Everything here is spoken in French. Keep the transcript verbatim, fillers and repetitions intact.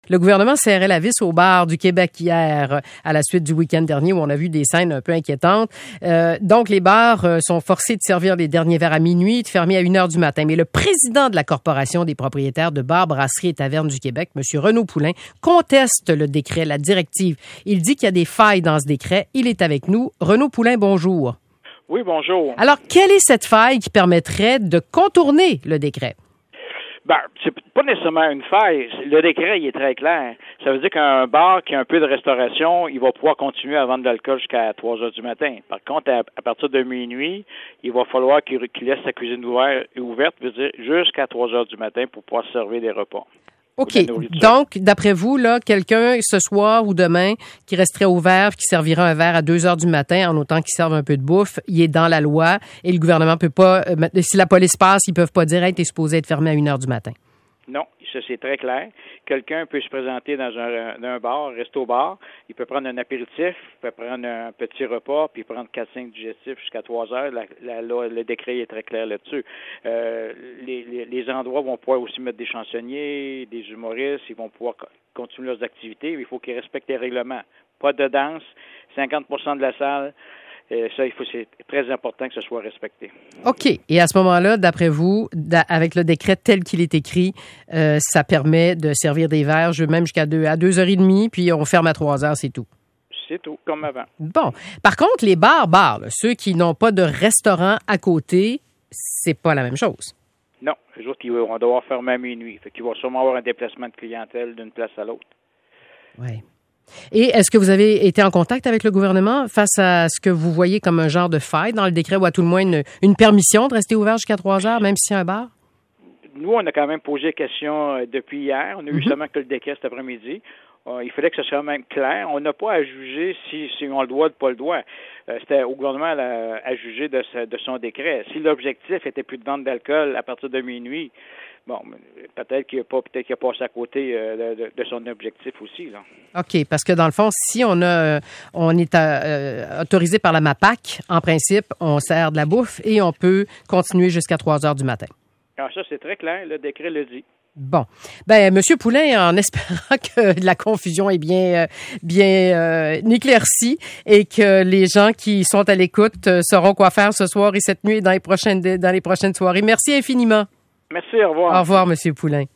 Le gouvernement serrait la vis au bar du Québec hier à la suite du week-end dernier où on a vu des scènes un peu inquiétantes. Euh, donc, les bars euh, sont forcés de servir les derniers verres à minuit et de fermer à une heure du matin. Mais le président de la Corporation des propriétaires de bars, brasseries et tavernes du Québec, M. Renaud Poulain, conteste le décret, la directive. Il dit qu'il y a des failles dans ce décret. Il est avec nous. Renaud Poulain, bonjour. Oui, bonjour. Alors, quelle est cette faille qui permettrait de contourner le décret? Ben, c'est pas nécessairement une faille. Le décret, il est très clair. Ça veut dire qu'un bar qui a un peu de restauration, il va pouvoir continuer à vendre de l'alcool jusqu'à trois heures du matin. Par contre, à, à partir de minuit, il va falloir qu'il, qu'il laisse sa cuisine ouverte, ouverte, veut dire jusqu'à trois heures du matin pour pouvoir servir des repas. OK. Donc, d'après vous, là, quelqu'un ce soir ou demain qui resterait ouvert, qui servira un verre à deux heures du matin, en autant qu'il serve un peu de bouffe, il est dans la loi et le gouvernement peut pas, euh, si la police passe, ils peuvent pas dire, hey, t'es supposé être fermé à une heure du matin. Non, ça c'est très clair. Quelqu'un peut se présenter dans un, dans un bar, un resto-bar, il peut prendre un apéritif, il peut prendre un petit repas, puis prendre quatre cinq digestifs jusqu'à trois heures. La, la, la, le décret est très clair là-dessus. Euh, les, les, les endroits vont pouvoir aussi mettre des chansonniers, des humoristes, ils vont pouvoir continuer leurs activités, mais il faut qu'ils respectent les règlements. Pas de danse, cinquante pour cent de la salle. Euh, ça, il faut, c'est très important que ce soit respecté. OK. Et à ce moment-là, d'après vous, avec le décret tel qu'il est écrit, euh, ça permet de servir des verres même jusqu'à deux, à deux heures trente, puis on ferme à trois heures, c'est tout. C'est tout, comme avant. Bon. Par contre, les bars, bars, là, ceux qui n'ont pas de restaurant à côté, c'est pas la même chose. Non. Les autres, ils vont devoir fermer à minuit. Fait qu'ils vont sûrement avoir un déplacement de clientèle d'une place à l'autre. Oui. Et est-ce que vous avez été en contact avec le gouvernement face à ce que vous voyez comme un genre de faille dans le décret ou à tout le moins une, une permission de rester ouvert jusqu'à trois heures, même si c'est un bar? Nous, on a quand même posé la question depuis hier. On a mm-hmm. eu seulement que le décret cet après-midi. Euh, il fallait que ce soit même clair. On n'a pas à juger si, si on le doit ou pas le doit. Euh, c'était au gouvernement à, à juger de, sa, de son décret. Si l'objectif était plus de vente d'alcool à partir de minuit, bon, peut-être qu'il n'a pas, peut-être qu'il a passé à côté euh, de, de son objectif aussi, là. OK, parce que dans le fond, si on a, on est euh, autorisé par la MAPAQ, en principe, on sert de la bouffe et on peut continuer jusqu'à trois heures du matin. Ah, ça, c'est très clair. Le décret le dit. Bon. Ben, Monsieur Poulain, en espérant que la confusion est bien, bien euh, éclaircie et que les gens qui sont à l'écoute sauront quoi faire ce soir et cette nuit et dans les prochaines, dans les prochaines soirées. Merci infiniment. Merci, au revoir. Au revoir, Monsieur Poulain.